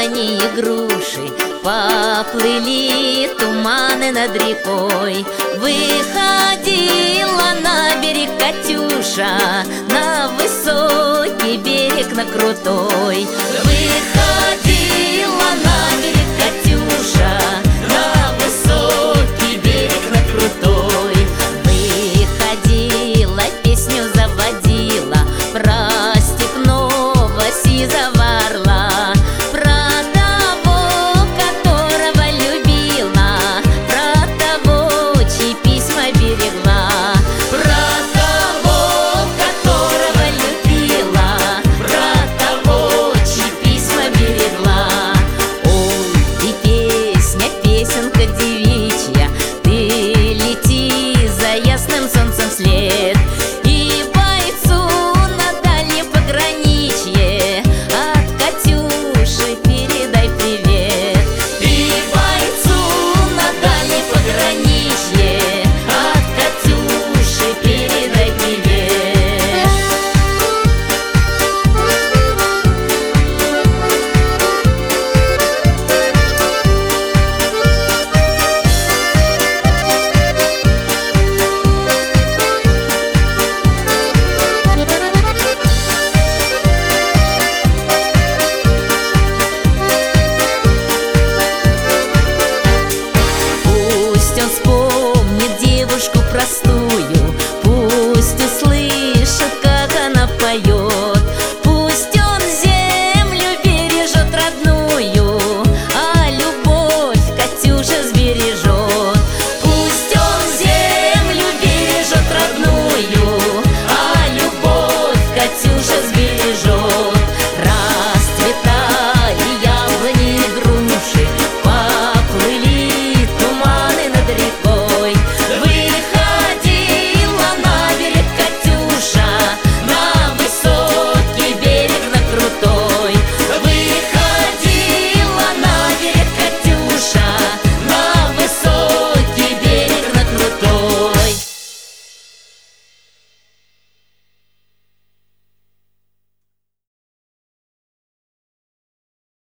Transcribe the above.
яблони и груши, поплыли туманы над рекой. Выходила на берег Катюша, на высокий берег, на крутой. Выходила на берег Катюша, на высокий берег, на крутой. Выходила, песню заводила про степного сизого орла, про того, которого любила, про того, чьи письма берегла, про того, которого любила, про того, чьи письма берегла. Ой, и песня, песенка девичья, ты лети за ясным солнцем вслед, и бойцу на дальнем пограничье от Катюши передай привет. И бойцу на дальнем пограничье от Катюши передай привет. Пусть он спорит